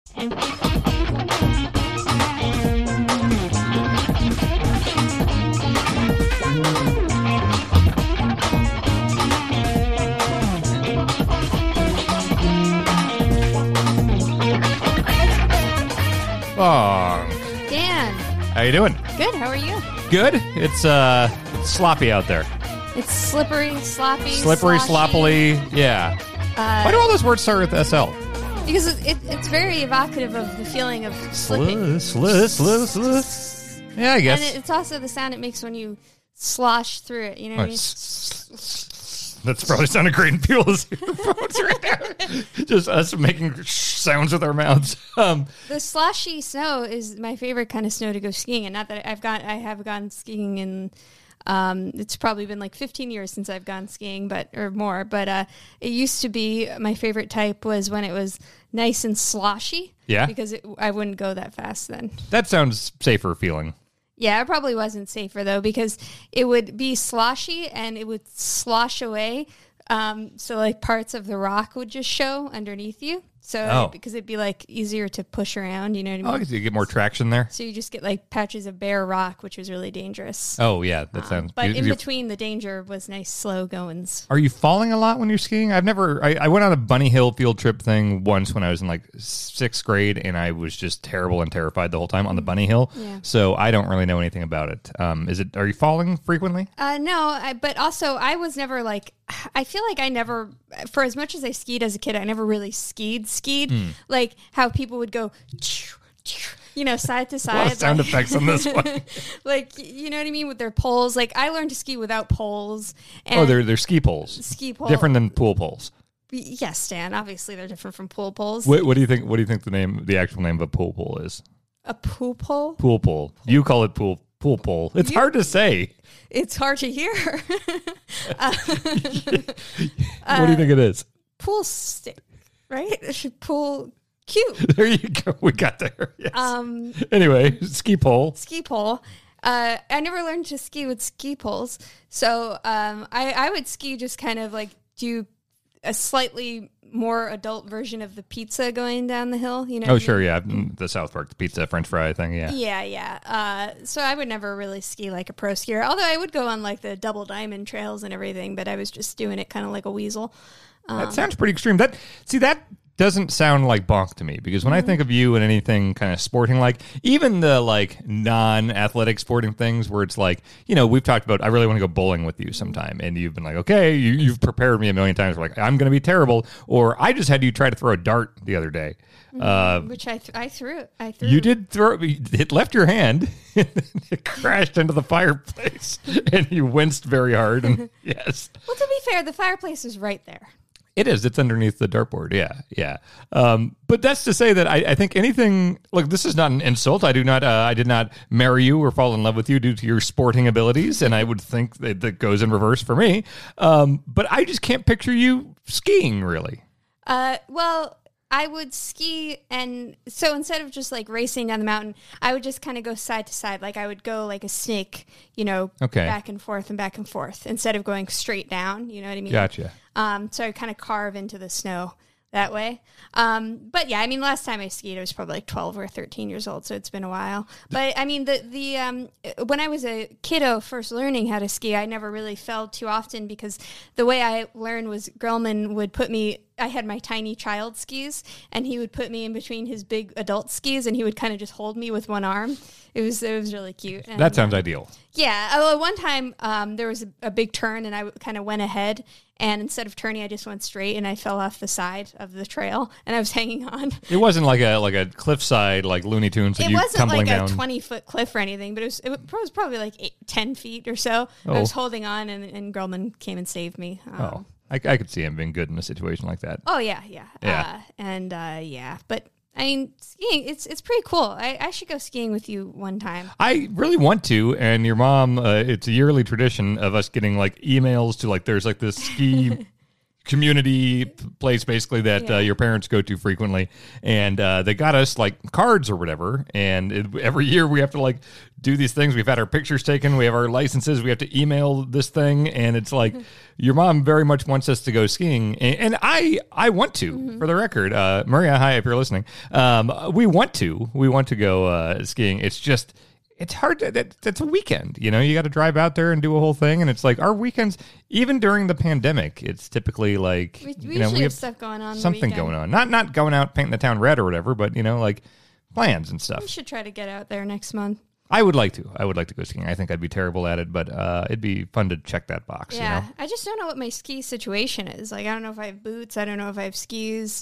Dan. How you doing? Good, how are you? Good. It's sloppy out there. It's slippery, sloppy, Slippery, sloshy. sloppily. Yeah. Why do all those words start with SL? Because it's very evocative of the feeling of slipping. Yeah, I guess. And it's also the sound it makes when you slosh through it, you know what I mean? That's probably sounded great in people's earphones right there. Just us making sounds with our mouths. The sloshy snow is my favorite kind of snow to go skiing, and not that I have gone skiing in. It's probably been like 15 years since I've gone skiing, or more. But it used to be my favorite type was when it was nice and sloshy. Yeah, because I wouldn't go that fast then. That sounds safer feeling. Yeah, it probably wasn't safer, though, because it would be sloshy and it would slosh away. So, like, parts of the rock would just show underneath you. So, because it'd be, like, easier to push around, you know what I mean? Oh, because you get more traction there. So you just get, like, patches of bare rock, which was really dangerous. Oh, yeah, that sounds... But in between the danger was nice slow goings. Are you falling a lot when you're skiing? I went on a Bunny Hill field trip thing once when I was in, like, 6th grade, and I was just terrible and terrified the whole time on the Bunny Hill. Yeah. So I don't really know anything about it. Are you falling frequently? No, but also I was never, like... I feel like I never, for as much as I skied as a kid, I never really skied. Like how people would go, you know, side to side. A lot of sound effects on this one. Like, you know what I mean? With their poles. Like I learned to ski without poles. And they're ski poles. Ski poles. Different than pool poles. Yes, Stan. Obviously they're different from pool poles. What do you think the actual name of a pool pole is? A pool pole? Pool pole. You call it pool pole. It's hard to say. It's hard to hear. What do you think it is? Pool stick, right? It should pool cue. There you go. We got there. Yes. Anyway, ski pole. Ski pole. I never learned to ski with ski poles. So I would ski just kind of like do a slightly more adult version of the pizza going down the hill, you know? Oh, sure, yeah. The South Park, the pizza, French fry thing, yeah. Yeah. So I would never really ski like a pro skier, although I would go on like the double diamond trails and everything, but I was just doing it kind of like a weasel. That sounds pretty extreme. That doesn't sound like bonk to me, because when I think of you and anything kind of sporting, like even the like non-athletic sporting things where it's like, you know, we've talked about, I really want to go bowling with you sometime, and you've been like, okay, you've prepared me a million times. We're like, I'm going to be terrible. Or I just had you try to throw a dart the other day. Which I threw. You did throw it, left your hand, and it crashed into the fireplace, and you winced very hard. And yes. Well, to be fair, the fireplace is right there. It is. It's underneath the dartboard. Yeah. But that's to say that I think anything. Look, this is not an insult. I did not marry you or fall in love with you due to your sporting abilities, and I would think that goes in reverse for me. But I just can't picture you skiing, really. Well, I would ski, and so instead of just like racing down the mountain, I would just kind of go side to side. Like I would go like a snake, you know, back and forth instead of going straight down. You know what I mean? Gotcha. So I kind of carve into the snow that way. But yeah, I mean, last time I skied, I was probably like 12 or 13 years old, so it's been a while. But I mean, the when I was a kiddo first learning how to ski, I never really fell too often, because the way I learned was Grellman would put me, I had my tiny child skis, and he would put me in between his big adult skis, and he would kind of just hold me with one arm. It was really cute. And, that sounds ideal. Yeah. One time there was a big turn, and I kind of went ahead, and instead of turning, I just went straight, and I fell off the side of the trail, and I was hanging on. It wasn't like a cliffside like Looney Tunes. It wasn't like down. a 20-foot cliff or anything, but it was probably like 10 feet or so. Oh. I was holding on, and Grellman came and saved me. I could see him being good in a situation like that. Oh yeah. But I mean, skiing, it's pretty cool. I should go skiing with you one time. I really want to, and your mom, it's a yearly tradition of us getting like emails to like, there's like this ski community place basically that your parents go to frequently, and they got us like cards or whatever, and every year we have to like do these things. We've had our pictures taken, we have our licenses, we have to email this thing, and it's like your mom very much wants us to go skiing, and I want to, for the record, Maria, hi if you're listening, we want to go skiing. It's just it's hard. That's a weekend, you know. You got to drive out there and do a whole thing, and it's like our weekends, even during the pandemic, it's typically like we usually have stuff going on. Something going on. Not going out painting the town red or whatever, but you know, like plans and stuff. We should try to get out there next month. I would like to. I would like to go skiing. I think I'd be terrible at it, but it'd be fun to check that box. Yeah, you know? I just don't know what my ski situation is. Like, I don't know if I have boots. I don't know if I have skis.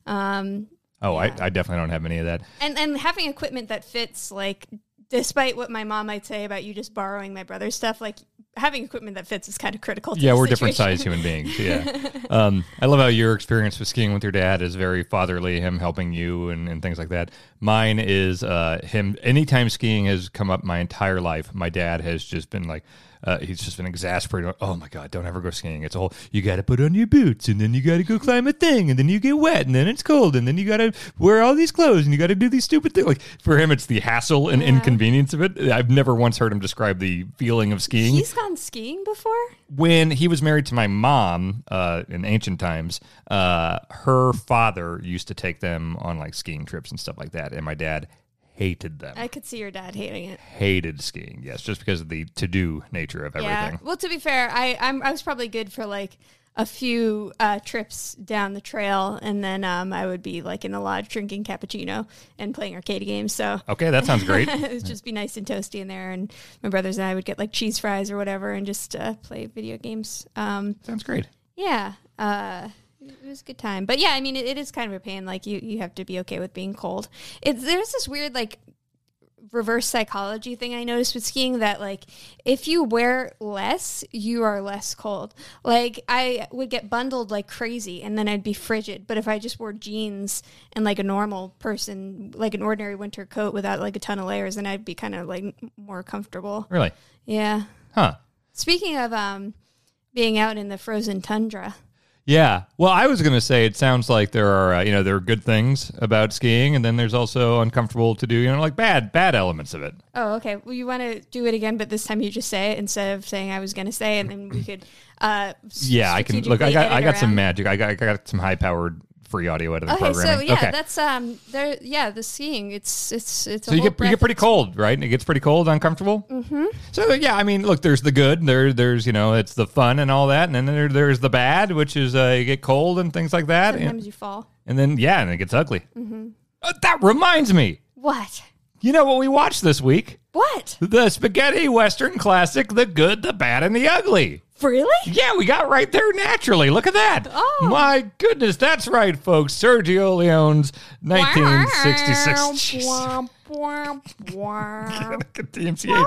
I definitely don't have any of that. And having equipment that fits, like, despite what my mom might say about you just borrowing my brother's stuff, like having equipment that fits is kind of critical to we're the different situation. size human beings. Yeah. I love how your experience with skiing with your dad is very fatherly, him helping you and things like that. Mine is him. Anytime skiing has come up my entire life, my dad has just been like, he's just been exasperated. Oh my God, don't ever go skiing. It's a whole, you got to put on your boots and then you got to go climb a thing and then you get wet and then it's cold and then you got to wear all these clothes and you got to do these stupid things. Like for him, it's the hassle and inconvenience of it. I've never once heard him describe the feeling of skiing. He's gone skiing before? When he was married to my mom in ancient times, her father used to take them on like skiing trips and stuff like that. And my dad hated them. I could see your dad hating it. Hated skiing, yes, just because of the to-do nature of everything. Yeah. Well, to be fair, I was probably good for like a few trips down the trail, and then I would be like in the lodge drinking cappuccino and playing arcade games. So okay, that sounds great. It would just be nice and toasty in there, and my brothers and I would get like cheese fries or whatever, and just play video games. Sounds great. Yeah. It was a good time. But yeah, I mean, it is kind of a pain. Like, you have to be okay with being cold. There's this weird, like, reverse psychology thing I noticed with skiing that, like, if you wear less, you are less cold. Like, I would get bundled like crazy, and then I'd be frigid. But if I just wore jeans and, like, a normal person, like an ordinary winter coat without, like, a ton of layers, then I'd be kind of, like, more comfortable. Really? Yeah. Huh. Speaking of being out in the frozen tundra... Yeah. Well, I was going to say it sounds like there are, there are good things about skiing, and then there's also uncomfortable to do, like bad elements of it. Oh, okay. Well, you want to do it again, but this time you just say it instead of saying I was going to say, and then we could. Yeah, I can look. I got some magic. I got some high-powered free audio out of the programming. So yeah, that's there. Yeah, the skiing. It's so you get pretty cold, right? It gets pretty cold, uncomfortable. Mm-hmm. So yeah, I mean, look, there's the good. There's it's the fun and all that, and then there's the bad, which is you get cold and things like that. Sometimes you fall. And then and it gets ugly. Mm-hmm. That reminds me. What? You know what we watched this week? What? The spaghetti western classic, The Good, the Bad, and the Ugly. Really? Yeah, we got right there naturally. Look at that. Oh. My goodness, that's right, folks. Sergio Leone's 1966. Get the MC8.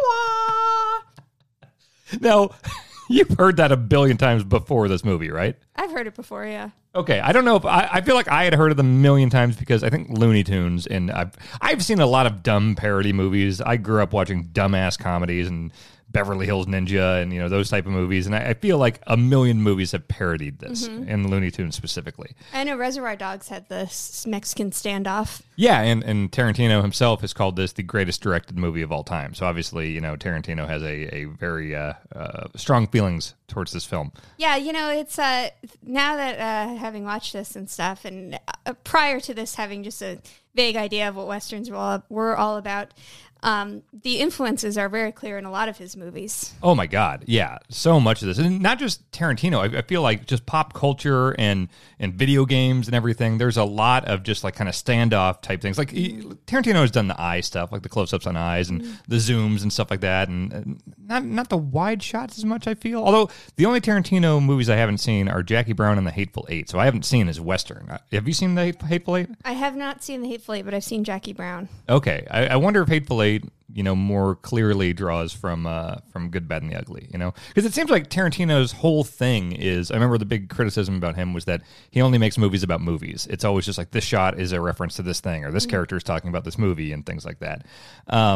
Now, you've heard that a billion times before this movie, right? I've heard it before, yeah. Okay, I don't know if I feel like I had heard of them a million times because I think Looney Tunes, and I've seen a lot of dumb parody movies. I grew up watching dumbass comedies and Beverly Hills Ninja and those type of movies, and I feel like a million movies have parodied this, and Looney Tunes specifically. I know Reservoir Dogs had this Mexican standoff. Yeah, and Tarantino himself has called this the greatest directed movie of all time. So obviously, Tarantino has a very strong feelings towards this film. Yeah, it's now that having watched this and stuff, and prior to this having just a vague idea of what Westerns were all about, the influences are very clear in a lot of his movies. Oh my God, yeah, so much of this, and not just Tarantino. I feel like just pop culture and video games and everything. There's a lot of just like kind of standoff type things. Like Tarantino has done the eye stuff, like the close-ups on eyes and the zooms and stuff like that, and not the wide shots as much. I feel, although the only Tarantino movies I haven't seen are Jackie Brown and The Hateful Eight, so I haven't seen his Western. Have you seen The Hateful Eight? I have not seen The Hateful Eight, but I've seen Jackie Brown. Okay, I wonder if Hateful Eight, more clearly draws from Good, Bad, and the Ugly, because it seems like Tarantino's whole thing is. I remember the big criticism about him was that he only makes movies about movies. It's always just like this shot is a reference to this thing, or this character is talking about this movie and things like that.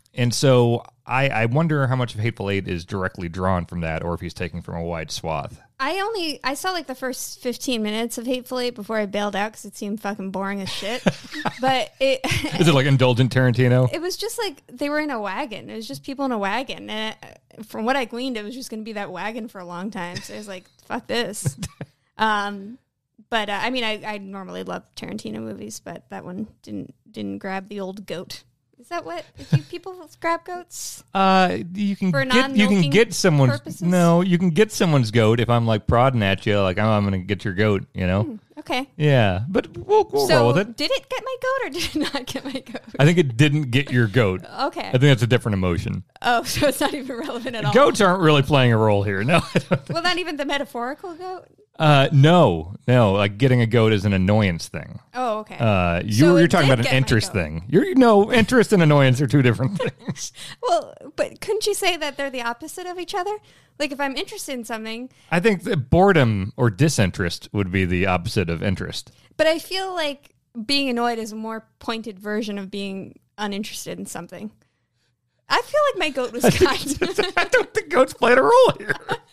And so I wonder how much of Hateful Eight is directly drawn from that, or if he's taking from a wide swath. I saw like the first 15 minutes of Hateful Eight before I bailed out because it seemed fucking boring as shit. But Is it like indulgent Tarantino? it was just like they were in a wagon. It was just people in a wagon. And from what I gleaned, it was just going to be that wagon for a long time. So I was like, fuck this. But I mean, I normally love Tarantino movies, but that one didn't grab the old goat. Is that what do people grab goats? You can get someone's purposes? No, you can get someone's goat if I'm like prodding at you, like I'm going to get your goat, you know? Okay. Yeah, but we'll roll with it. Did it get my goat or did it not get my goat? I think it didn't get your goat. Okay. I think that's a different emotion. Oh, so it's not even relevant at all. Goats aren't really playing a role here. No. Well, not even the metaphorical goat. No. Like getting a goat is an annoyance thing. Oh, okay. You're talking about an interest thing. Interest and annoyance are two different things. Well, but couldn't you say that they're the opposite of each other? Like if I'm interested in something, I think that boredom or disinterest would be the opposite of interest. but I feel like being annoyed is a more pointed version of being uninterested in something. I feel like my goat was kind. I don't think goats played a role here.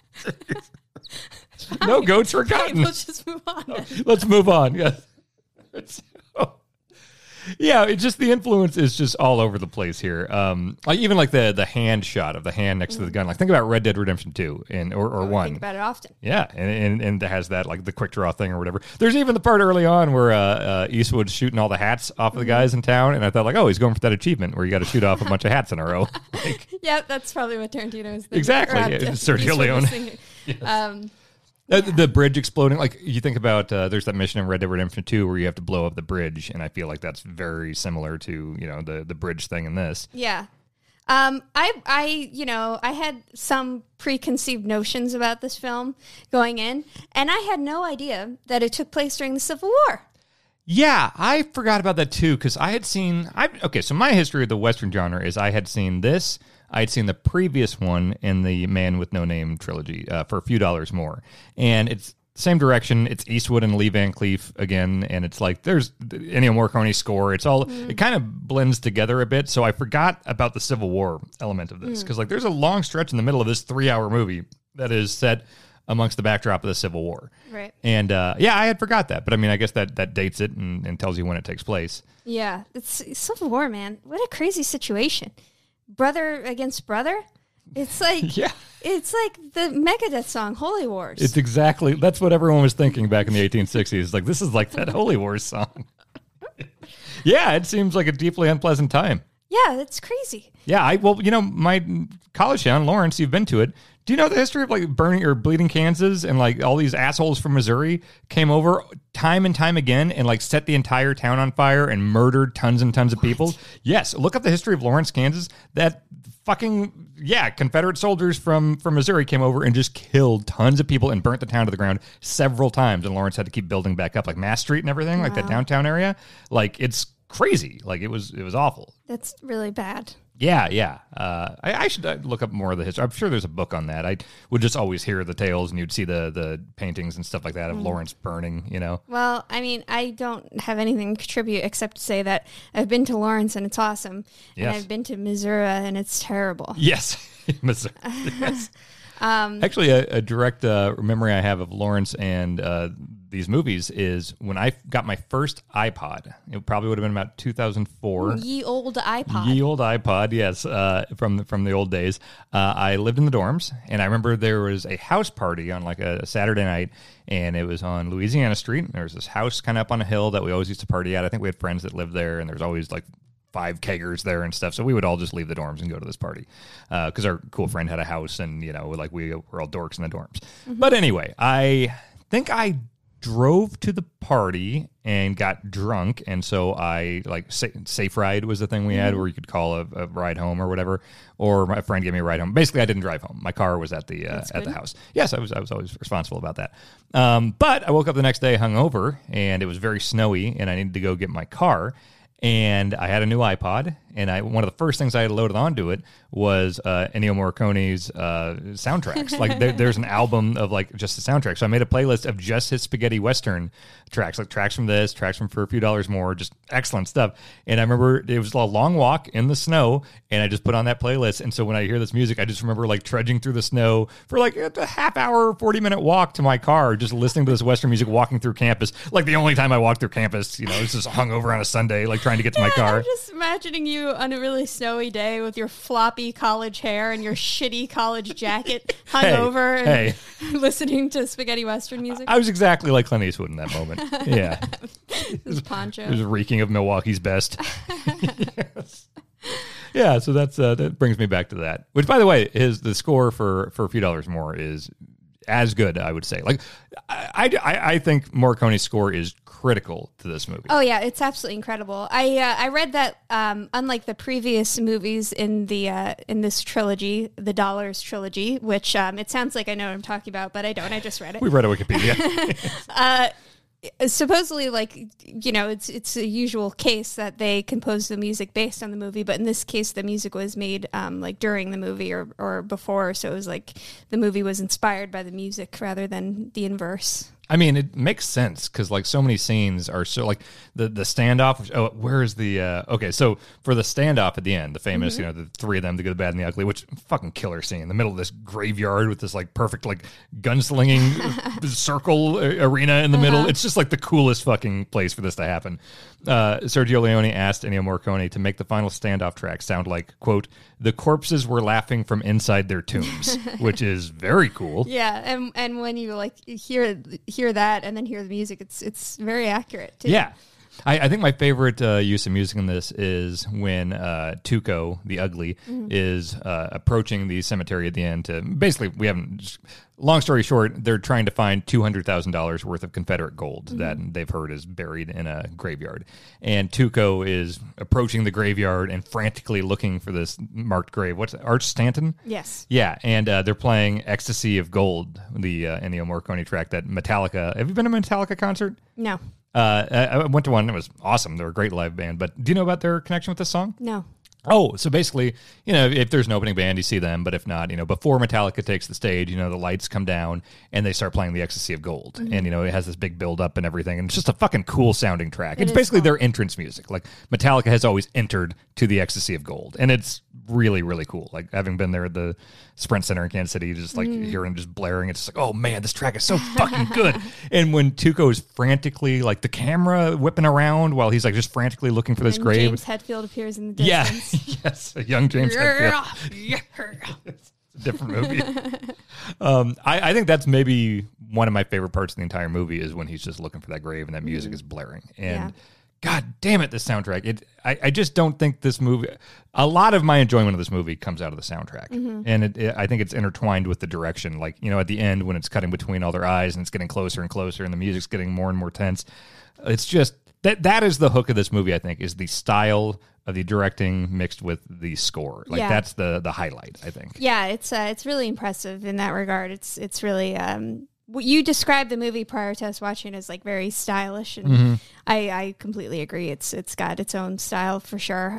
No goats were Fine, gotten. let's just move on then. Let's move on. Yes. Yeah, it's just the influence is just all over the place here. Like even like the hand shot of the hand next to the gun. Like think about Red Dead Redemption 2 or I 1. think about it often. Yeah, and it has that like the quick draw thing or whatever. There's even the part early on where Eastwood's shooting all the hats off of the guys in town, and I thought like, oh, he's going for that achievement where you got to shoot off a bunch of hats in a row. Like, Yeah, that's probably what Tarantino is thinking. Exactly, Or, yeah, Eastwood Sergio was Leone. thinking. the bridge exploding. Like you think about there's that mission in Red Dead Redemption 2 where you have to blow up the bridge, and I feel like that's very similar to the bridge thing in this. Yeah. I had some preconceived notions about this film going in, and I had no idea that it took place during the Civil War. Yeah, I forgot about that too because I had seen. So my history of the Western genre is I had seen this. I had seen the previous one in the Man with No Name trilogy for a few dollars more, and it's same direction. It's Eastwood and Lee Van Cleef again, and it's like there's the Ennio Morricone score. It's all it kind of blends together a bit. So I forgot about the Civil War element of this because like there's a long stretch in the middle of this 3-hour movie that is set amongst the backdrop of the Civil War. Right. And I had forgot that, but I mean, I guess that dates it and tells you when it takes place. Yeah, it's Civil War, man. What a crazy situation. Brother against brother. It's like Yeah. It's like the Megadeth song Holy Wars. It's exactly, that's what everyone was thinking back in the 1860s. Like, this is like that Holy Wars song. Yeah, it seems like a deeply unpleasant time. Yeah, that's crazy. Yeah, my college town, Lawrence, you've been to it. Do you know the history of like burning or bleeding Kansas and like all these assholes from Missouri came over time and time again and like set the entire town on fire and murdered tons and tons of people? Yes, look up the history of Lawrence, Kansas. That Confederate soldiers from Missouri came over and just killed tons of people and burnt the town to the ground several times. And Lawrence had to keep building back up, like Mass Street and everything, like that downtown area. Like it's crazy. Like it was awful. That's really bad. Yeah. I should look up more of the history. I'm sure there's a book on that. I would just always hear the tales, and you'd see the paintings and stuff like that of Lawrence burning, Well, I mean, I don't have anything to contribute except to say that I've been to Lawrence and it's awesome. Yes. And I've been to Missouri and it's terrible. Yes. Missouri. Yes. Actually, a direct memory I have of Lawrence and these movies is when I got my first iPod. It probably would have been about 2004. Ye old iPod. Ye old iPod, yes, from the old days. I lived in the dorms, and I remember there was a house party on like a Saturday night, and it was on Louisiana Street. There was this house kind of up on a hill that we always used to party at. I think we had friends that lived there, and there's always like 5 keggers there and stuff. So we would all just leave the dorms and go to this party because our cool friend had a house, and like we were all dorks in the dorms. Mm-hmm. But anyway, I think I drove to the party and got drunk, and so I like Safe Ride was the thing we had where you could call a ride home or whatever, or my friend gave me a ride home. Basically, I didn't drive home. My car was at the house. Yes, I was always responsible about that. But I woke up the next day hungover, and it was very snowy, and I needed to go get my car. And I had a new iPod, and one of the first things I had loaded onto it was Ennio Morricone's soundtracks. Like there's an album of like just the soundtrack. So I made a playlist of just his spaghetti western tracks, like tracks from this, tracks from For a Few Dollars More, just excellent stuff. And I remember it was a long walk in the snow, and I just put on that playlist. And so when I hear this music, I just remember like trudging through the snow for like a half hour, 40-minute walk to my car, just listening to this western music, walking through campus. Like the only time I walked through campus, it's just hungover on a Sunday, like trying to get to my car. I'm just imagining you on a really snowy day with your floppy college hair and your shitty college jacket hungover and listening to spaghetti western music. I was exactly like Clint Eastwood in that moment. Yeah. His poncho. It was reeking of Milwaukee's best. Yes. Yeah, so that brings me back to that. Which, by the way, the score for A Few Dollars More is as good, I would say. Like, I think Morricone's score is critical to this movie. Oh yeah, it's absolutely incredible. I read that unlike the previous movies in this trilogy, the Dollars trilogy, which it sounds like I know what I'm talking about, but I don't. I just read it. We read a Wikipedia. Supposedly, like, it's a usual case that they compose the music based on the movie, but in this case, the music was made like during the movie or before, so it was like the movie was inspired by the music rather than the inverse. I mean, it makes sense because like so many scenes are so like the standoff. Oh, where is the okay? So for the standoff at the end, the famous, the three of them, the good, the bad, and the ugly, which fucking killer scene in the middle of this graveyard with this like perfect like gunslinging circle arena in the middle. It's just like the coolest fucking place for this to happen. Sergio Leone asked Ennio Morricone to make the final standoff track sound like, quote, "the corpses were laughing from inside their tombs," which is very cool. Yeah, and when you like hear that and then hear the music, it's very accurate too. Yeah. I think my favorite use of music in this is when Tuco, the ugly, is approaching the cemetery at the end to basically, long story short, they're trying to find $200,000 worth of Confederate gold that they've heard is buried in a graveyard. And Tuco is approaching the graveyard and frantically looking for this marked grave. What's it, Arch Stanton? Yes. Yeah, and they're playing Ecstasy of Gold, the Ennio Morricone track that Metallica... Have you been to a Metallica concert? No. I went to one. It was awesome. They're a great live band. But do you know about their connection with this song? No. Oh, so basically, if there's an opening band, you see them. But if not, before Metallica takes the stage, the lights come down and they start playing the Ecstasy of Gold. And, it has this big build up and everything. And it's just a fucking cool sounding track. It's basically their entrance music. Like Metallica has always entered to the Ecstasy of Gold. And it's really, really cool. Like having been there at the Sprint Center in Kansas City, just like hearing just blaring, it's just like, oh man, this track is so fucking good. And when Tuco is frantically like the camera whipping around while he's like just frantically looking for this grave. James Hetfield appears in the distance. Yeah. Yes, a young James Hetfield. It's a different movie. I think that's maybe one of my favorite parts of the entire movie is when he's just looking for that grave and that music is blaring. And God damn it, this soundtrack. I just don't think this movie... A lot of my enjoyment of this movie comes out of the soundtrack. And I think it's intertwined with the direction. Like, at the end when it's cutting between all their eyes and it's getting closer and closer and the music's getting more and more tense. It's just... That is the hook of this movie, I think, is the style of the directing mixed with the score. Like that's the highlight, I think. Yeah, it's really impressive in that regard. It's really you described the movie prior to us watching as like very stylish, and I completely agree. It's got its own style for sure.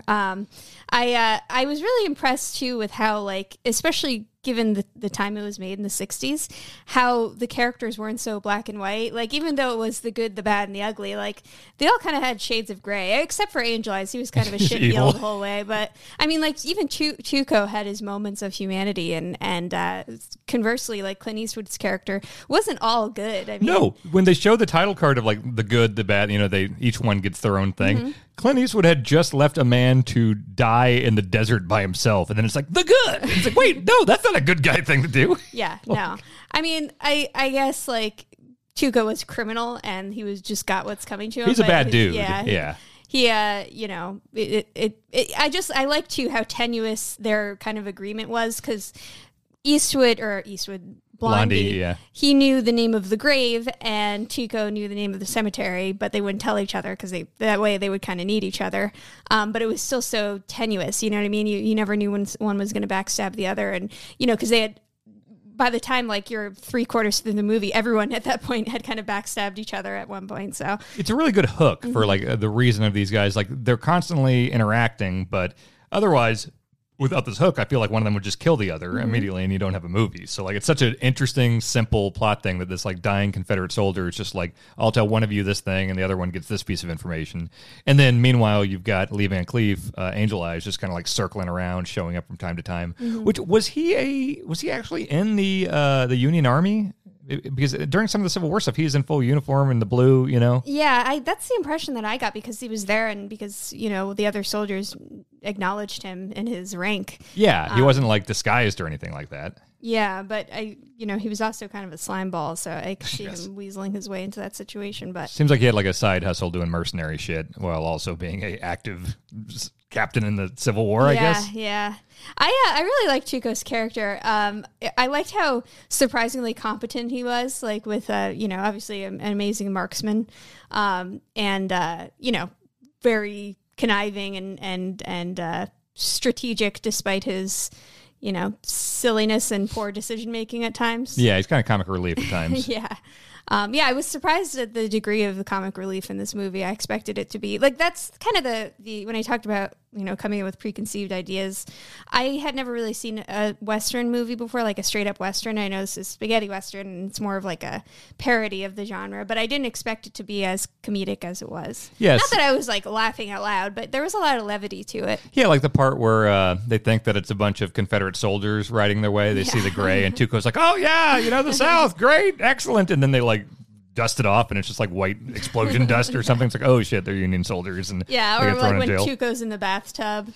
I was really impressed too with how, like, especially given the time it was made in the 60s, how the characters weren't so black and white. Like, even though it was the good, the bad, and the ugly, like, they all kind of had shades of gray, except for Angel Eyes. He was kind of a shit deal the whole way. But, I mean, like, even Tuco had his moments of humanity, and conversely, like, Clint Eastwood's character wasn't all good. I mean, no, when they show the title card of, like, the good, the bad, each one gets their own thing. Clint Eastwood had just left a man to die in the desert by himself, and then it's like, the good! And it's like, wait, no, that's not a good guy thing to do. Yeah, no. I mean, I guess, like, Tuco was criminal, and he was just got what's coming to him. He's a bad dude. Yeah. He, I like, too, how tenuous their kind of agreement was, because Blondie, he knew the name of the grave, and Tuco knew the name of the cemetery, but they wouldn't tell each other because that way they would kind of need each other. But it was still so tenuous, you know what I mean? You never knew when one was going to backstab the other, and because they had by the time like you're 3/4 through the movie, everyone at that point had kind of backstabbed each other at one point. So it's a really good hook for like the reason of these guys. Like they're constantly interacting, but otherwise, without this hook, I feel like one of them would just kill the other immediately, and you don't have a movie. So like, it's such an interesting, simple plot thing that this like dying Confederate soldier is just like, I'll tell one of you this thing, and the other one gets this piece of information. And then meanwhile, you've got Lee Van Cleef, Angel Eyes, just kind of like circling around, showing up from time to time. Which was he actually in the Union Army? Because during some of the Civil War stuff, he's in full uniform in the blue, you know? Yeah, that's the impression that I got because he was there and because, you know, the other soldiers acknowledged him in his rank. Yeah, he wasn't like disguised or anything like that. Yeah, but he was also kind of a slime ball, so I could see him weaseling his way into that situation. But seems like he had like a side hustle doing mercenary shit while also being a active captain in the Civil War, I guess. Yeah. I really liked Tuco's character. I liked how surprisingly competent he was, like with, obviously an amazing marksman, and very conniving and strategic despite his, silliness and poor decision making at times. Yeah, he's kind of comic relief at times. Yeah. I was surprised at the degree of the comic relief in this movie. I expected it to be like, that's kind of the when I talked about, coming in with preconceived ideas, I had never really seen a Western movie before, like a straight up Western. I know this is spaghetti Western and it's more of like a parody of the genre, but I didn't expect it to be as comedic as it was. Yes. Not that I was like laughing out loud, but there was a lot of levity to it. Yeah, like the part where they think that it's a bunch of Confederate soldiers riding their way. They see the gray and Tuco's like, oh yeah, the South, great, excellent. And then they like dust it off and it's just like white explosion dust or something. It's like, oh shit, they're Union soldiers. And yeah, or like when Tuco's in the bathtub.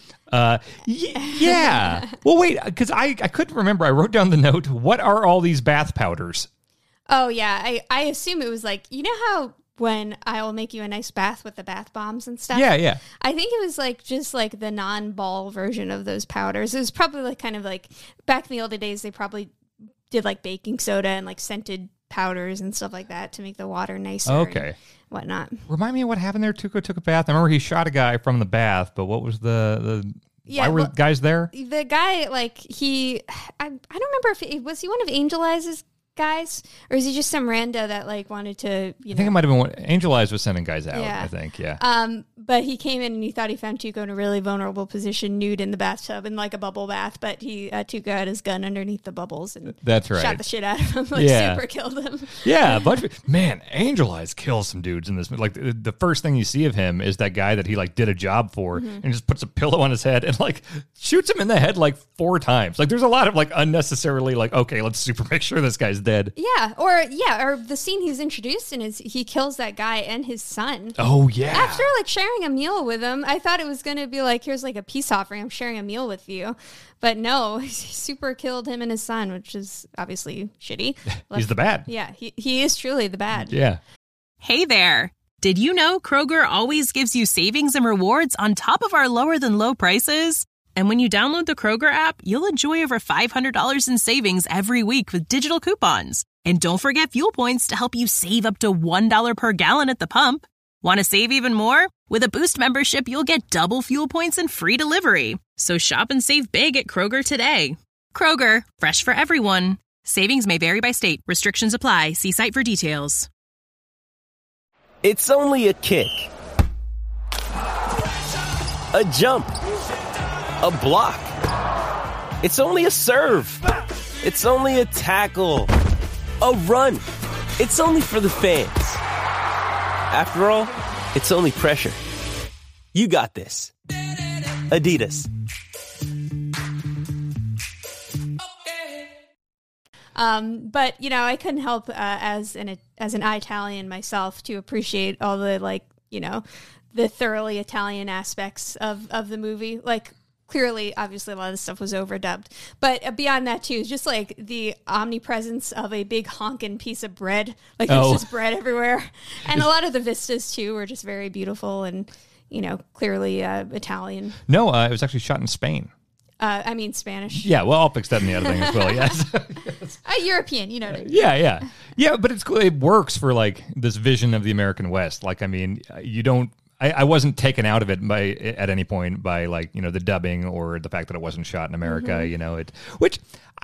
Yeah. Well, wait, because I couldn't remember. I wrote down the note. What are all these bath powders? Oh, yeah. I assume it was like, how when I'll make you a nice bath with the bath bombs and stuff? Yeah. I think it was like just like the non-ball version of those powders. It was probably like kind of like back in the older days, they probably did like baking soda and like scented powders and stuff like that to make the water nicer. Okay. And whatnot. Remind me of what happened there. Tuco took a bath. I remember he shot a guy from the bath, but what was why were guys there? The guy, like, I don't remember if was he one of Angel Eyes' guys, or is he just some rando that like wanted to, I think it might have been Angel Eyes was sending guys out, yeah. I think, yeah. But he came in and he thought he found Tuco in a really vulnerable position, nude in the bathtub in like a bubble bath, but Tuco had his gun underneath the bubbles and that's right. Shot the shit out of him, like super killed him. Yeah, a bunch of man, Angel Eyes kills some dudes in this. Like the first thing you see of him is that guy that he like did a job for and just puts a pillow on his head and like shoots him in the head like 4 times. Like there's a lot of like unnecessarily like, okay, let's super make sure this guy's dead. Yeah, or the scene he's introduced in is he kills that guy and his son. Oh yeah. After like sharing a meal with him, I thought it was going to be like, here's like a peace offering. I'm sharing a meal with you. But no, he super killed him and his son, which is obviously shitty. He's the bad. Yeah, he is truly the bad. Yeah. Hey there. Did you know Kroger always gives you savings and rewards on top of our lower than low prices? And when you download the Kroger app, you'll enjoy over $500 in savings every week with digital coupons. And don't forget fuel points to help you save up to $1 per gallon at the pump. Want to save even more? With a Boost membership, you'll get double fuel points and free delivery. So shop and save big at Kroger today. Kroger, fresh for everyone. Savings may vary by state. Restrictions apply. See site for details. It's only a kick. A jump. A block. It's only a serve. It's only a tackle. A run. It's only for the fans. After all, it's only pressure. You got this. Adidas. But I couldn't help as an Italian myself to appreciate all the the thoroughly Italian aspects of the movie. Like clearly, obviously, a lot of the stuff was overdubbed, but beyond that too, just like the omnipresence of a big honkin' piece of bread. Like there's just bread everywhere, and a lot of the vistas too were just very beautiful and clearly Italian. No, it was actually shot in Spain. I mean Spanish. Yeah, well, I'll fix that in the editing as well. Yes, European. You know what I mean? Yeah. But it's cool. It works for like this vision of the American West. Like, I mean, you don't. I wasn't taken out of it at any point by like the dubbing or the fact that it wasn't shot in America. Which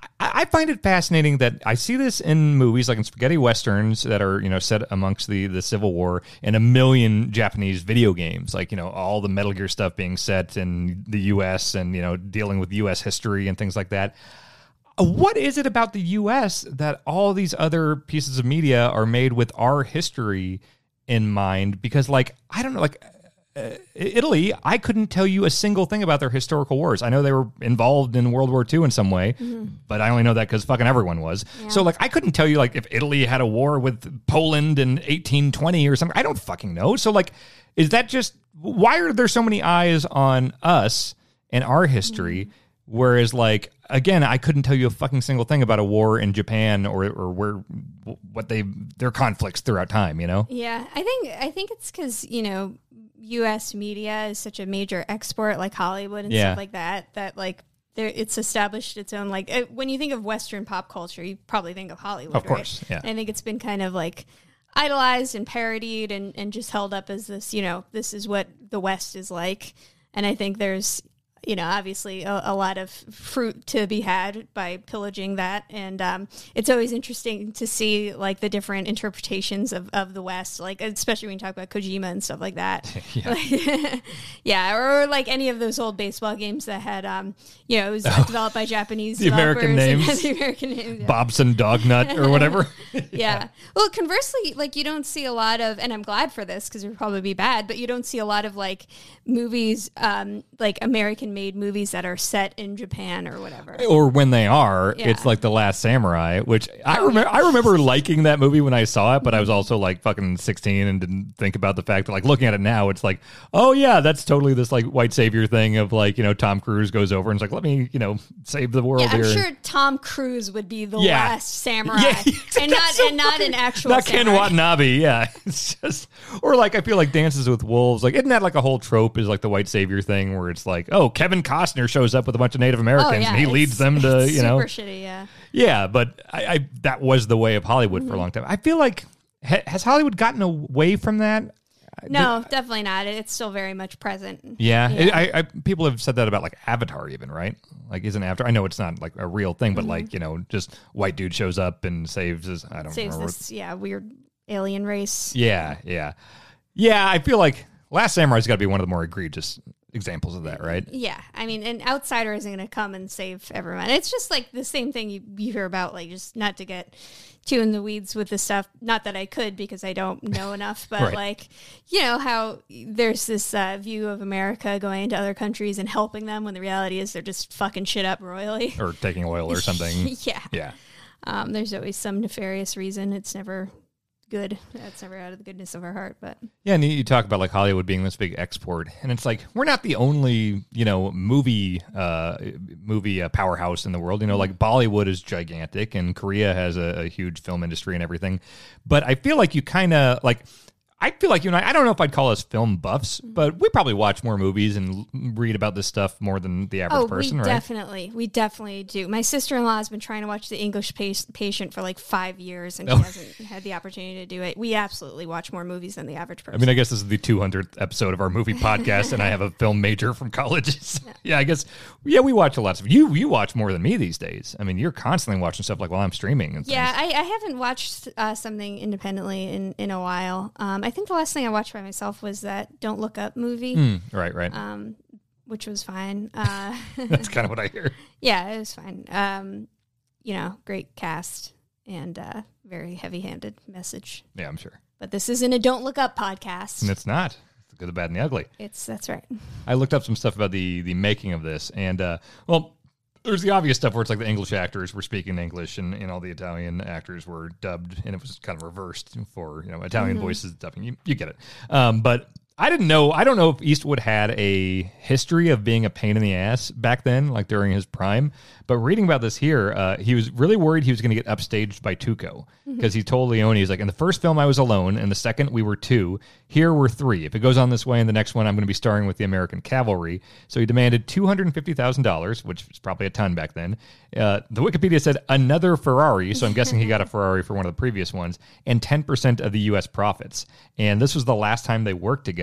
I find it fascinating that I see this in movies like in spaghetti westerns that are, set amongst the Civil War, and a million Japanese video games, like, all the Metal Gear stuff being set in the U.S. and, dealing with U.S. history and things like that. What is it about the U.S. that all these other pieces of media are made with our history in mind? Because, like, I don't know, like, Italy, I couldn't tell you a single thing about their historical wars. I know they were involved in World War II in some way, but I only know that because fucking everyone was. Yeah. So, like, I couldn't tell you, like, if Italy had a war with Poland in 1820 or something. I don't fucking know. So, like, is that just, why are there so many eyes on us and our history? Whereas, like, again, I couldn't tell you a fucking single thing about a war in Japan or what their conflicts throughout time, Yeah, I think it's because, U.S. media is such a major export, like Hollywood and stuff like that, like it's established its own, like, when you think of Western pop culture, you probably think of Hollywood, of course, right? Yeah. I think it's been kind of like idolized and parodied and just held up as this, this is what the West is like. And I think there's, obviously a lot of fruit to be had by pillaging that. And it's always interesting to see, like, the different interpretations of the West, like, especially when you talk about Kojima and stuff like that. Or like any of those old baseball games that had, it was developed by Japanese developers. American names. The American names. Yeah. Bobson Dognut or whatever. Yeah. Well, conversely, like, you don't see a lot of, and I'm glad for this because it would probably be bad, but you don't see a lot of, like, movies, like American-made movies that are set in Japan or whatever. Or when they are, it's like The Last Samurai, which I remember liking that movie when I saw it, but I was also like fucking 16 and didn't think about the fact that, like, looking at it now, it's like, oh yeah, that's totally this, like, white savior thing of, like, Tom Cruise goes over and is like, let me, save the world here. I'm sure Tom Cruise would be the last samurai, and not an actual not samurai. Ken Watanabe. Yeah, it's just, or like, I feel like Dances with Wolves, like, isn't that like a whole trope, is like the white savior thing where it's like, oh, Kevin Costner shows up with a bunch of Native Americans and he leads them to, super shitty, yeah. Yeah, but I that was the way of Hollywood for a long time. I feel like, has Hollywood gotten away from that? No, definitely not. It's still very much present. Yeah. People have said that about, like, Avatar even, right? Like, isn't Avatar, I know it's not like a real thing, but like, just white dude shows up and saves this, I don't remember. This, weird alien race. Yeah, I feel like Last Samurai's got to be one of the more egregious examples of that, right? Yeah. I mean, an outsider isn't going to come and save everyone. It's just like the same thing you hear about, like, just not to get too in the weeds with the stuff. Not that I could because I don't know enough, but like, how there's this view of America going into other countries and helping them when the reality is they're just fucking shit up royally. Or taking oil or something. Yeah. There's always some nefarious reason. It's never good. That's never out of the goodness of our heart. But yeah, and you talk about, like, Hollywood being this big export, and it's like, we're not the only movie powerhouse in the world. Like, Bollywood is gigantic, and Korea has a huge film industry and everything. But I feel like you kind of like, I feel like you and I don't know if I'd call us film buffs, but we probably watch more movies and read about this stuff more than the average person, right? We definitely do. My sister-in-law has been trying to watch The English Patient for like 5 years, and she hasn't had the opportunity to do it. We absolutely watch more movies than the average person. I mean, I guess this is the 200th episode of our movie podcast, and I have a film major from college. I guess, we watch a lot of stuff. You watch more than me these days. I mean, you're constantly watching stuff, like, while I'm streaming. And yeah, I haven't watched something independently in a while. I think the last thing I watched by myself was that Don't Look Up movie. Right. Which was fine. That's kind of what I hear. Yeah, it was fine. Great cast and very heavy-handed message. Yeah, I'm sure. But this isn't a Don't Look Up podcast. And it's not. It's the good, the bad, and the ugly. That's right. I looked up some stuff about the making of this, and there's the obvious stuff where it's like the English actors were speaking English and all the Italian actors were dubbed, and it was kind of reversed for, Italian voices dubbing. You get it. But I don't know if Eastwood had a history of being a pain in the ass back then, like during his prime. But reading about this here, he was really worried he was going to get upstaged by Tuco, because he told Leone, he's like, in the first film I was alone, in the second we were two, here we're three. If it goes on this way, in the next one I'm going to be starring with the American Cavalry. So he demanded $250,000, which was probably a ton back then. The Wikipedia said another Ferrari, so I'm guessing he got a Ferrari for one of the previous ones, and 10% of the U.S. profits. And this was the last time they worked together.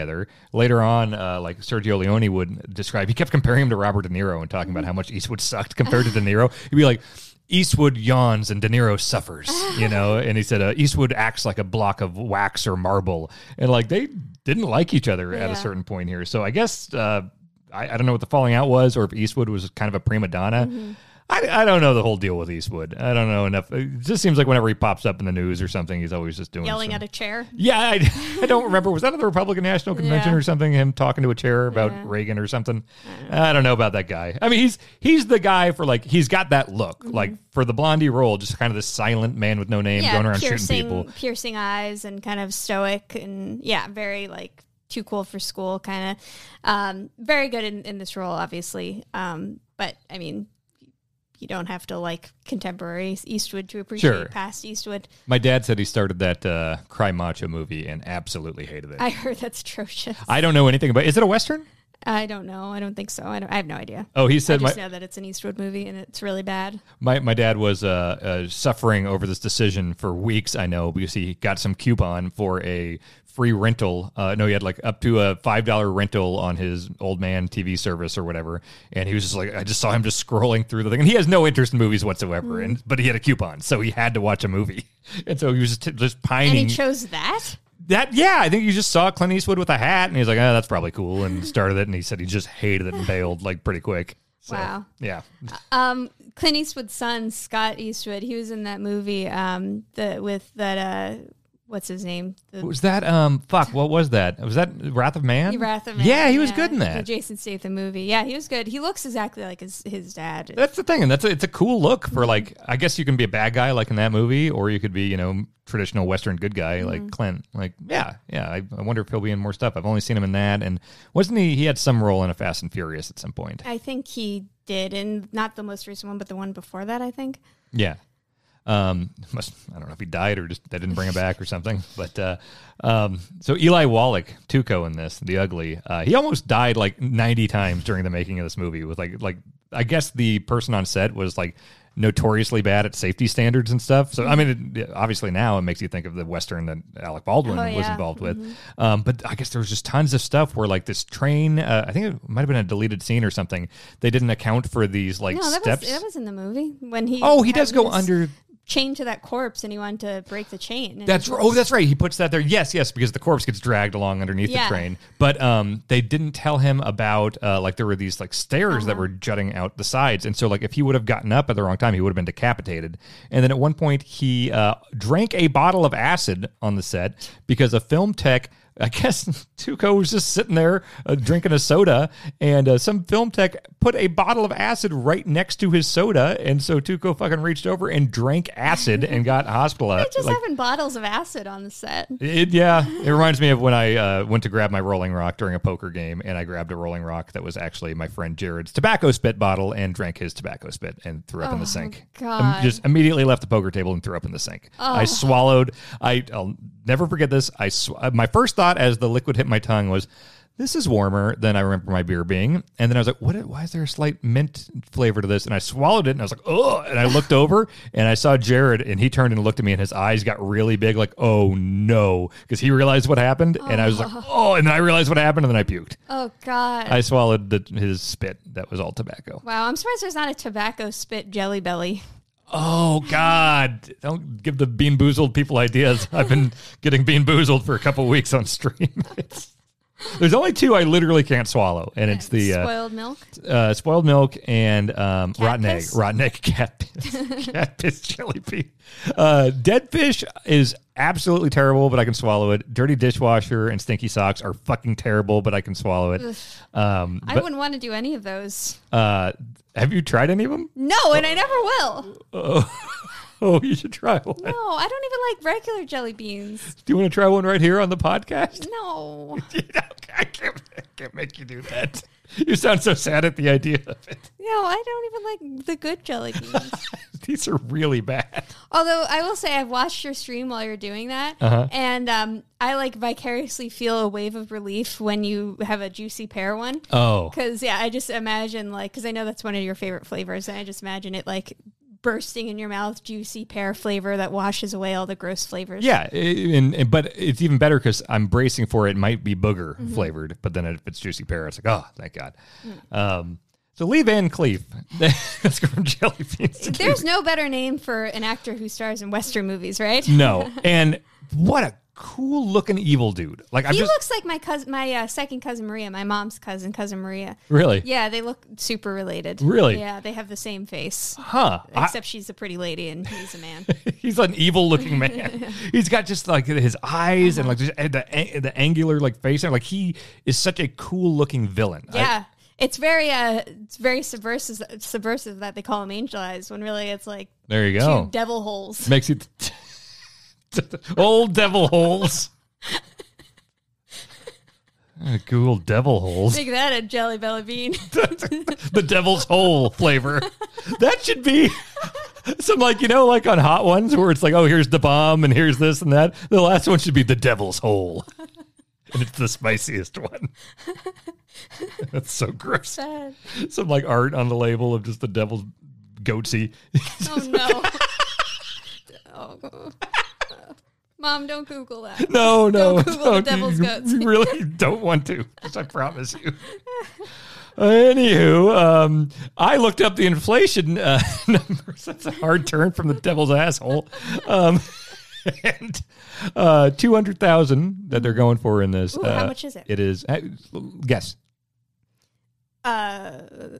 together. Later on, like Sergio Leone would describe, he kept comparing him to Robert De Niro and talking about how much Eastwood sucked compared to De Niro. He'd be like, Eastwood yawns and De Niro suffers, you know? And he said, Eastwood acts like a block of wax or marble. And like, they didn't like each other at a certain point here. So I guess, I don't know what the falling out was, or if Eastwood was kind of a prima donna. I don't know the whole deal with Eastwood. I don't know enough. It just seems like whenever he pops up in the news or something, he's always just doing Yelling at a chair. Yeah, I don't remember. Was that at the Republican National Convention or something? Him talking to a chair about Reagan or something? I don't know about that guy. I mean, he's the guy for like, he's got that look. Like for the Blondie role, just kind of this silent man with no name going around shooting people. Piercing eyes and kind of stoic and very like too cool for school kind of. Very good in this role, obviously. But I mean, you don't have to like contemporary Eastwood to appreciate past Eastwood. My dad said he started that Cry Macho movie and absolutely hated it. I heard that's atrocious. I don't know anything about it. Is it a Western? I don't know. I don't think so. I have no idea. Oh, he said I just know that it's an Eastwood movie and it's really bad. My dad was suffering over this decision for weeks, I know, because he got some coupon for a free rental. No, he had like up to a $5 rental on his old man TV service or whatever. And he was just like, I just saw him just scrolling through the thing. And he has no interest in movies whatsoever. But he had a coupon, so he had to watch a movie. And so he was just pining. And he chose that? I think you just saw Clint Eastwood with a hat, and he's like, that's probably cool, and started it, and he said he just hated it and bailed like pretty quick. So, wow. Yeah. Clint Eastwood's son, Scott Eastwood, he was in that movie with that, what's his name? Was that, what was that? Was that Wrath of Man? Wrath of Man. Yeah, he was good in that. The Jason Statham movie. Yeah, he was good. He looks exactly like his dad. That's the thing, and it's a cool look for like, I guess you can be a bad guy like in that movie, or you could be, you know, traditional Western good guy like Clint. Like, I wonder if he'll be in more stuff. I've only seen him in that, and wasn't he had some role in a Fast and Furious at some point? I think he did, and not the most recent one, but the one before that, I think. Yeah. I don't know if he died or just they didn't bring him back or something. But so Eli Wallach, Tuco in this, the ugly, he almost died like 90 times during the making of this movie. With like I guess the person on set was like notoriously bad at safety standards and stuff. So I mean, obviously now it makes you think of the Western that Alec Baldwin was involved with. But I guess there was just tons of stuff where like this train, I think it might have been a deleted scene or something. They didn't account for these like steps. That was in the movie when he. Oh, he does go under. Chained to that corpse, and he wanted to break the chain. That's right. He puts that there. Yes, because the corpse gets dragged along underneath the train. But they didn't tell him about like there were these like stairs that were jutting out the sides, and so like if he would have gotten up at the wrong time, he would have been decapitated. And then at one point, he drank a bottle of acid on the set because a film tech. I guess Tuco was just sitting there drinking a soda, and some film tech put a bottle of acid right next to his soda, and so Tuco fucking reached over and drank acid and got hospitalized. They're just having bottles of acid on the set. It reminds me of when I went to grab my Rolling Rock during a poker game, and I grabbed a Rolling Rock that was actually my friend Jared's tobacco spit bottle and drank his tobacco spit and threw up in the sink. God. Just immediately left the poker table and threw up in the sink. I swallowed. I'll never forget this. My first thought as the liquid hit my tongue was, this is warmer than I remember my beer being. And then I was like, why is there a slight mint flavor to this? And I swallowed it, and I was like, oh, and I looked over, and I saw Jared, and he turned and looked at me, and his eyes got really big, like, oh, no, because he realized what happened. And I was like, oh, and then I realized what happened, and then I puked. Oh, God. I swallowed his spit. That was all tobacco. Wow, I'm surprised there's not a tobacco spit Jelly Belly. Oh, God. Don't give the Bean Boozled people ideas. I've been getting Bean Boozled for a couple weeks on stream. There's only two I literally can't swallow, and it's the spoiled milk and rotten egg, cat piss jelly bean. Dead fish is absolutely terrible, but I can swallow it. Dirty dishwasher and stinky socks are fucking terrible, but I can swallow it. I wouldn't want to do any of those. Have you tried any of them? No, and I never will. Oh, you should try one. No, I don't even like regular jelly beans. Do you want to try one right here on the podcast? No. I can't make you do that. You sound so sad at the idea of it. No, I don't even like the good jelly beans. These are really bad. Although I will say I've watched your stream while you're doing that, and I like vicariously feel a wave of relief when you have a juicy pear one. Oh. Because, I just imagine because I know that's one of your favorite flavors, and I just imagine it bursting in your mouth, juicy pear flavor that washes away all the gross flavors. Yeah, but it's even better because I'm bracing for it might be booger flavored, but then if it's juicy pear, it's like, oh, thank God. So Lee Van Cleef. Let's go from jelly beans to There's no better name for an actor who stars in Western movies, right? No, and what a cool looking evil dude. Like he looks like my cousin, my second cousin Maria, my mom's cousin Maria. Really? Yeah, they look super related. Really? Yeah, they have the same face. Huh. Except she's a pretty lady and he's a man. He's an evil looking man. He's got just like his eyes and like just the angular like face. And like he is such a cool looking villain. Yeah. It's very subversive that they call him Angel Eyes when really it's like there you go. two devil holes. Makes it old devil holes. Cool devil holes. Make that a Jelly Belly bean. The devil's hole flavor. That should be some like on Hot Ones where it's like, oh, here's the bomb and here's this and that. The last one should be the devil's hole. And it's the spiciest one. That's so gross. Sad. Some like art on the label of just the devil's goatsy. Oh no. Oh. Mom, don't Google that. No. Don't Google the devil's guts. You really don't want to, I promise you. Anywho, I looked up the inflation numbers. That's a hard turn from the devil's asshole. And 200,000 that they're going for in this. Ooh, how much is it? It is. Guess. In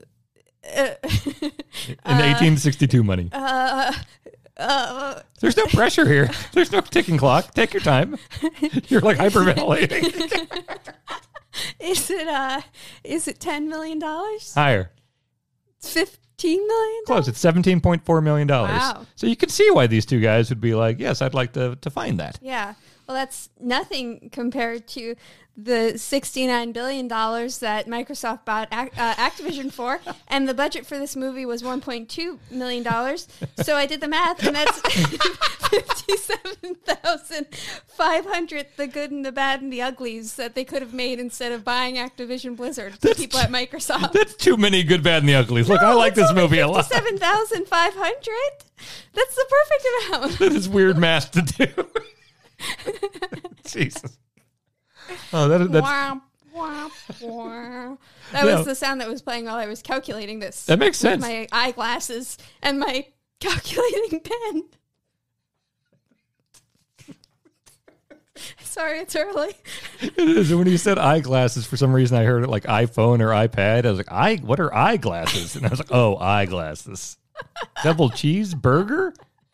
In 1862 money. There's no pressure here. There's no ticking clock. Take your time. You're like hyperventilating. Is it $10 million? Higher. It's $15 million? Close. It's $17.4 million. Wow. So you can see why these two guys would be like, yes, I'd like to find that. Yeah. Well, that's nothing compared to the $69 billion that Microsoft bought Activision for, and the budget for this movie was $1.2 million. So I did the math, and that's 57,500, the good and the bad and the uglies that they could have made instead of buying Activision Blizzard. The people at Microsoft. That's too many good, bad, and the uglies. Look, I like this movie a lot. 57,500? That's the perfect amount. That is weird math to do. Jesus. Oh, that's Wah, wah, wah. That was the sound that was playing while I was calculating this. That makes sense. With my eyeglasses and my calculating pen. Sorry, it's early. It is. When you said eyeglasses, for some reason I heard it like iPhone or iPad. I was like, what are eyeglasses? And I was like, oh, eyeglasses. Double cheeseburger?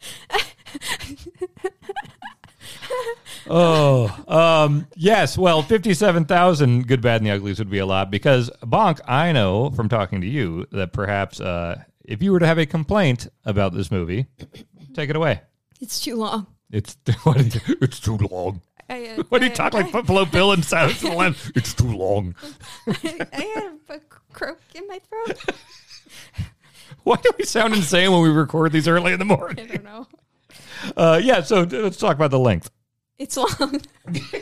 Yes. Well, 57,000 good, bad, and the uglies would be a lot because Bonk, I know from talking to you that perhaps if you were to have a complaint about this movie, take it away. It's too long. It's too long. What do you talk like Buffalo Bill and Silence of the Lambs? It's too long. I have a croak in my throat. Why do we sound insane when we record these early in the morning? I don't know. Yeah, so let's talk about the length. It's long. That's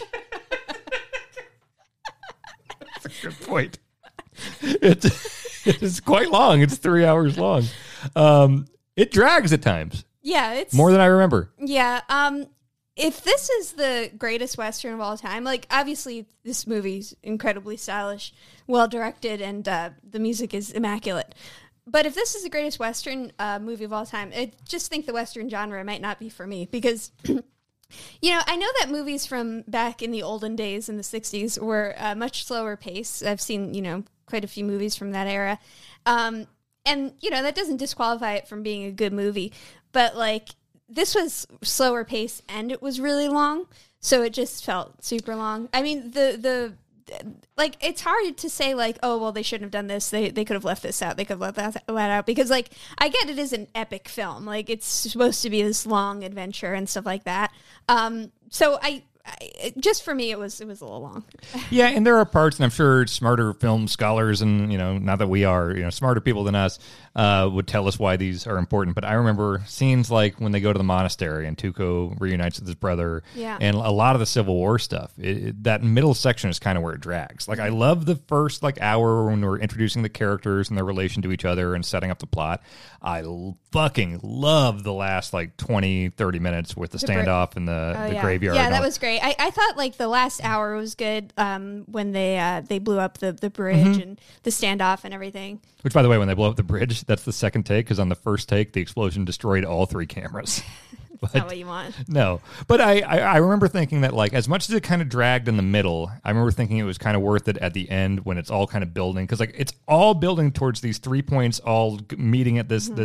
a good point. It is quite long. It's 3 hours long. It drags at times. Yeah, it's more than I remember. Yeah. If this is the greatest Western of all time, like obviously this movie's incredibly stylish, well directed, and the music is immaculate. But if this is the greatest Western movie of all time, I just think the Western genre might not be for me because, I know that movies from back in the olden days in the 60s were much slower pace. I've seen, quite a few movies from that era. And, that doesn't disqualify it from being a good movie. But, this was slower pace and it was really long. So it just felt super long. I mean, it's hard to say oh, well, they shouldn't have done this. They could have left this out. They could have left that out because I get it is an epic film. It's supposed to be this long adventure and stuff like that. So just for me, it was a little long. Yeah, and there are parts, and I'm sure smarter film scholars and, not that we are, smarter people than us would tell us why these are important. But I remember scenes like when they go to the monastery and Tuco reunites with his brother, and a lot of the Civil War stuff. That middle section is kind of where it drags. Like, I love the first hour when we're introducing the characters and their relation to each other and setting up the plot. I fucking love the last 20, 30 minutes with the standoff in the graveyard. Yeah, that was great. I thought the last hour was good when they blew up the bridge and the standoff and everything. Which, by the way, when they blow up the bridge, that's the second take, because on the first take, the explosion destroyed all 3 cameras. That's not what you want. No. But I remember thinking that, as much as it kind of dragged in the middle, I remember thinking it was kind of worth it at the end when it's all kind of building. Because, it's all building towards these 3 points, all meeting at this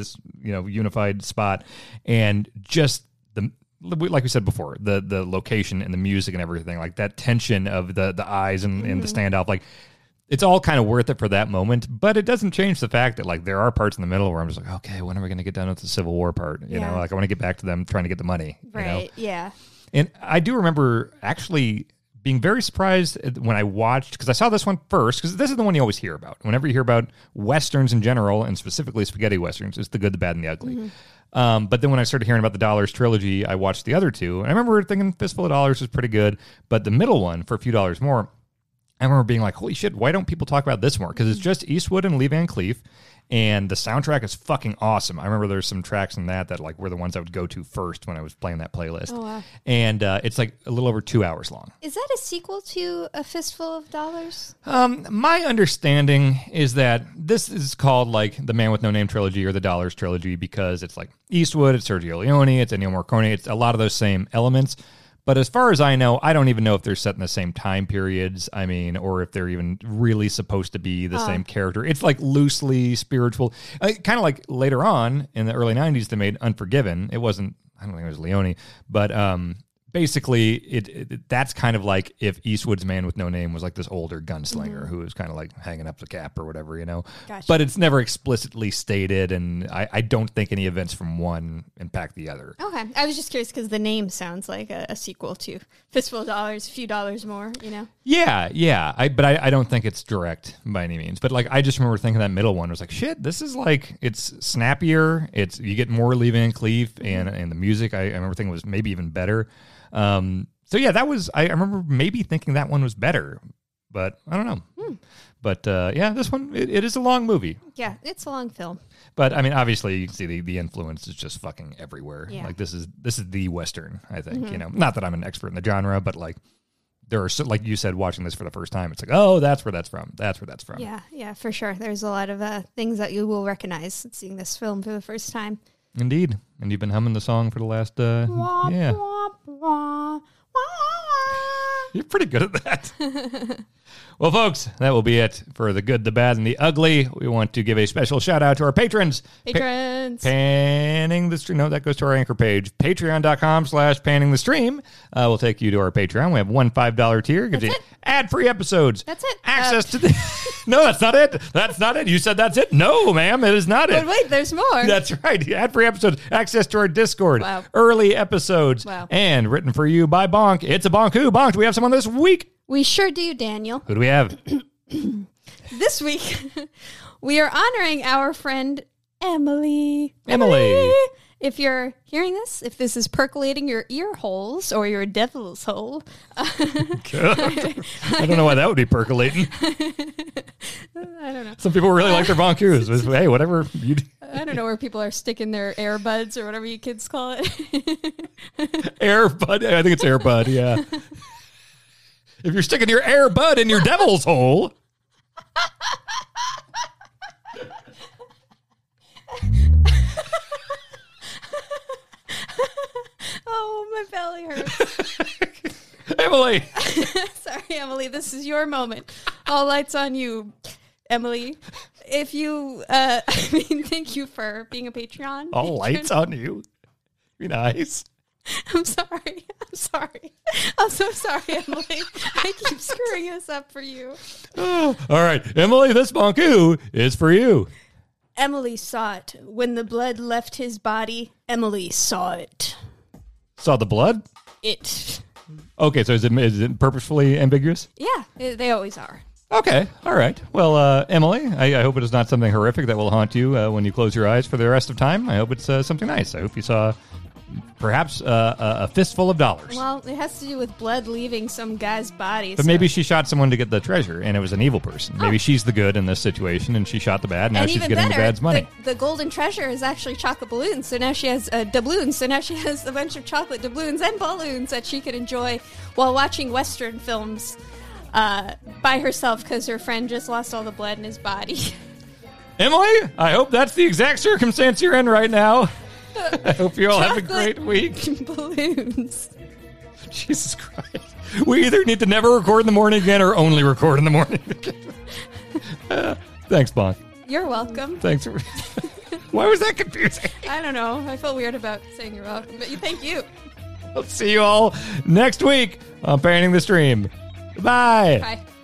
unified spot. And just like we said before, the location and the music and everything, that tension of the eyes and the standoff, it's all kind of worth it for that moment, but it doesn't change the fact that there are parts in the middle where I'm just okay, when are we going to get done with the Civil War part? You know, I want to get back to them trying to get the money. Right. Yeah. And I do remember actually being very surprised when I watched, because I saw this one first, because this is the one you always hear about. Whenever you hear about Westerns in general, and specifically spaghetti Westerns, it's the good, the bad, and the ugly. But then when I started hearing about the Dollars trilogy, I watched the other 2. And I remember thinking Fistful of Dollars was pretty good, but the middle one, for a few dollars more, I remember being holy shit, why don't people talk about this more? Because it's just Eastwood and Lee Van Cleef, and the soundtrack is fucking awesome. I remember there's some tracks in that were the ones I would go to first when I was playing that playlist. Oh, wow. And it's a little over 2 hours long. Is that a sequel to A Fistful of Dollars? My understanding is that this is called the Man with No Name trilogy or the Dollars trilogy because it's Eastwood, it's Sergio Leone, it's Ennio Morricone, it's a lot of those same elements. But as far as I know, I don't even know if they're set in the same time periods, or if they're even really supposed to be the same character. It's loosely spiritual. Kind of later on in the early 90s, they made Unforgiven. It wasn't, I don't think it was Leone, but basically that's kind of if Eastwood's Man with No Name was this older gunslinger who was kind of hanging up the cap or whatever, Gotcha. But it's never explicitly stated, and I don't think any events from one impact the other. Okay. I was just curious because the name sounds like a sequel to Fistful of Dollars, a few dollars more, Yeah. But I don't think it's direct by any means. But I just remember thinking that middle one was shit, this is it's snappier. You get more Lee Van Cleef, and the music I remember thinking was maybe even better. So yeah, that was, I remember maybe thinking that one was better, but I don't know. But this one, it is a long movie. Yeah, it's a long film. But I mean, obviously you can see the influence is just fucking everywhere. Yeah. This is the Western, I think, not that I'm an expert in the genre, but there are, like you said, watching this for the first time, it's oh, that's where that's from. That's where that's from. Yeah, for sure. There's a lot of things that you will recognize seeing this film for the first time. Indeed. And you've been humming the song for the last, yeah. You're pretty good at that. Well, folks, that will be it for the good, the bad, and the ugly. We want to give a special shout out to our patrons. Panning the Stream. No, that goes to our anchor page. Patreon.com/panning the stream. We'll take you to our Patreon. We have one $5 tier. Gives you ad-free episodes. That's it. Access to the... No, that's not it. That's not it. You said that's it. No, ma'am, it is not it. But wait, there's more. That's right. Ad-free episodes. Access to our Discord. Wow. Early episodes. Wow. And written for you by Bonk. It's a Bonk Who. Bonk, do we have someone this week? We sure do, Daniel. Who do we have? This week, we are honoring our friend Emily. Emily. If you're hearing this, if this is percolating your ear holes or your devil's hole. I don't know why that would be percolating. I don't know. Some people really like their Bonk Who's. Hey, whatever you do. I don't know where people are sticking their earbuds or whatever you kids call it. Airbud. I think it's Airbud, yeah. If you're sticking your Airbud in your devil's hole. Oh, my belly hurts. Emily. Sorry, Emily. This is your moment. All lights on you, Emily. If you, thank you for being a Patreon. All lights on you. Be nice. I'm sorry. I'm so sorry, Emily. I keep screwing this up for you. Oh, all right. Emily, this Bonk Who is for you. Emily saw it. When the blood left his body, Emily saw it. Saw the blood? It. Okay, so is it purposefully ambiguous? Yeah, they always are. Okay, all right. Well, Emily, I hope it is not something horrific that will haunt you when you close your eyes for the rest of time. I hope it's something nice. I hope you saw perhaps a fistful of dollars. Well, it has to do with blood leaving some guy's body. But maybe she shot someone to get the treasure, and it was an evil person. Maybe she's the good in this situation, and she shot the bad, and now she's even getting better, the bad's money. The golden treasure is actually chocolate balloons, so now she has doubloons. So now she has a bunch of chocolate doubloons and balloons that she can enjoy while watching Western films by herself because her friend just lost all the blood in his body. Emily, I hope that's the exact circumstance you're in right now. I hope you all have a great week. Balloons. Jesus Christ. We either need to never record in the morning again or only record in the morning again. Thanks, Bonk. You're welcome. Thanks. Why was that confusing? I don't know. I felt weird about saying you're welcome, but thank you. I'll see you all next week on Parenting the Stream. Bye. Bye.